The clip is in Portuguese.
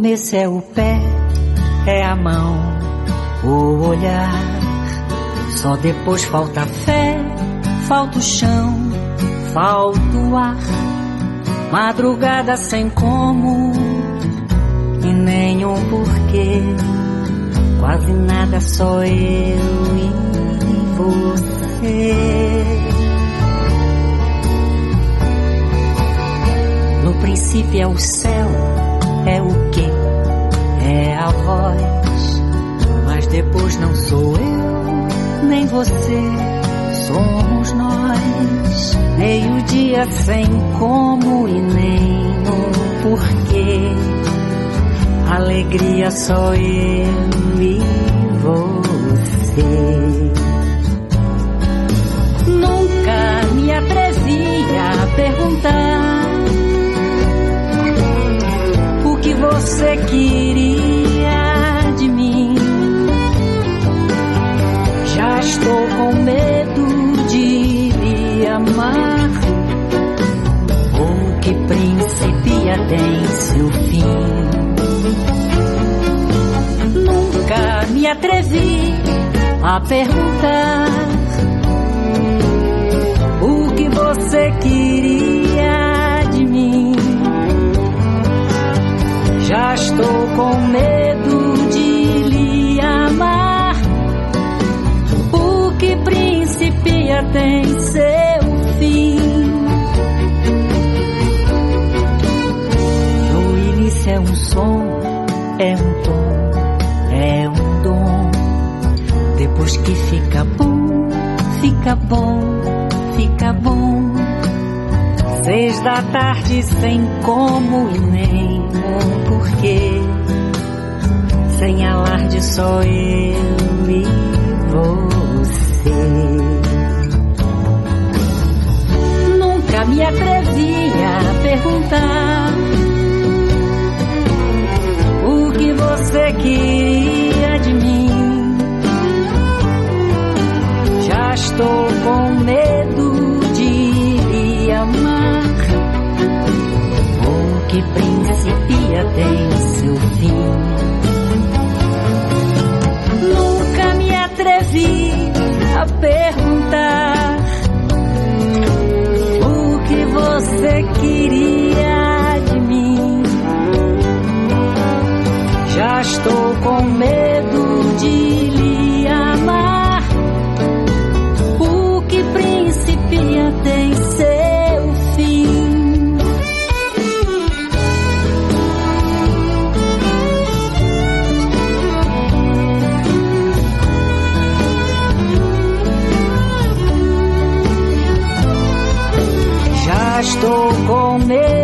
começo é o pé, é a mão, o olhar. Só depois falta a fé, falta o chão, falta o ar. Madrugada sem como e nenhum porquê. Quase nada, só eu e você. No princípio é o céu, é o quê? É a voz. Mas depois não sou eu, nem você, somos nós. Meio-dia sem como e nem um porquê. Alegria só eu e você. Nunca me atrevi a perguntar o que você queria de mim. Já estou com medo de lhe amar. O que principia tem seu fim. Nunca me atrevi a perguntar o que você queria de mim. Já estou com medo de lhe amar. O que principia tem seu fim. No início é um som, é um tom, é um dom. Depois que fica bom, fica bom, fica bom. 6 da tarde sem como e nem um porquê. Sem alarde, só eu e você. Nunca me atrevi a perguntar o que você queria de mim. Já estou com medo de lhe amar. O que principia tem seu fim. Nunca me atrevi a perguntar o que você queria de mim. Já estou com medo de lhe amar. O que principia tem seu fim. Já estou com medo